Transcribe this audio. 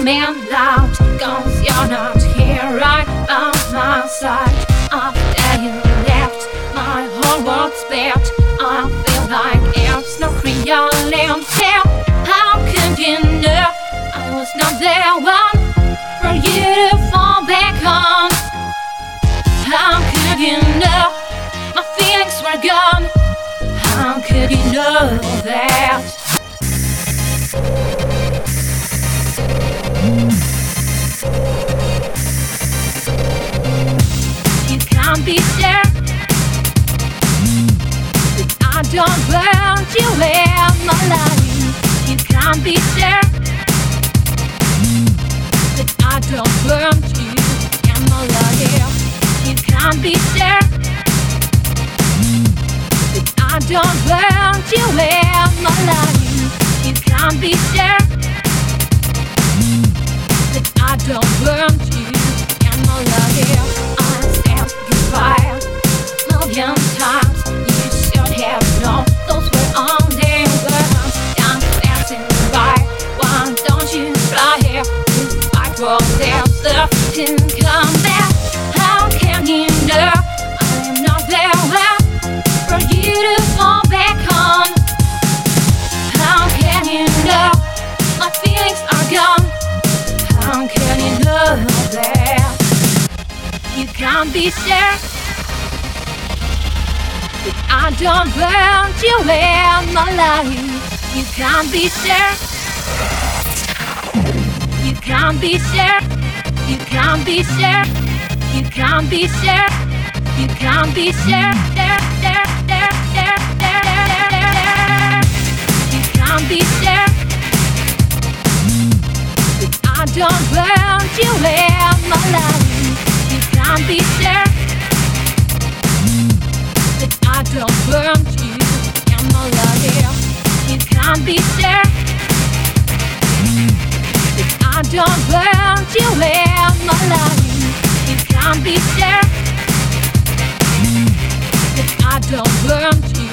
coming loud, 'cause you're not here right by my side. After you left, my whole world's spent. I feel like it's not real anymore. How could you know I was not the one for you to fall back on? How could you know my feelings were gone? How could you know that? You can't be sure that I don't want you in my life. You can't be sure that I don't want you in my life. You can't be sure that I don't want you in my life. You can't be sure that I don't want you in my life. I said goodbye a million times. You should have known those were only words. I'm passing by. Why don't you fly here? I go there, love to come back. How can you know I'm not there well for you to fall back on? How can you know my feelings are gone? How can you know that? You can't be sure that I don't want you in my life. You can't be sure. You can't be sure. You can't be sure. You can't be sure. You can't be sure. You can't be sure that I don't want you in my life. You can't be sure that I don't want you in my life. You can't be sure that I don't want you in my life. You can't be sure that I don't want you.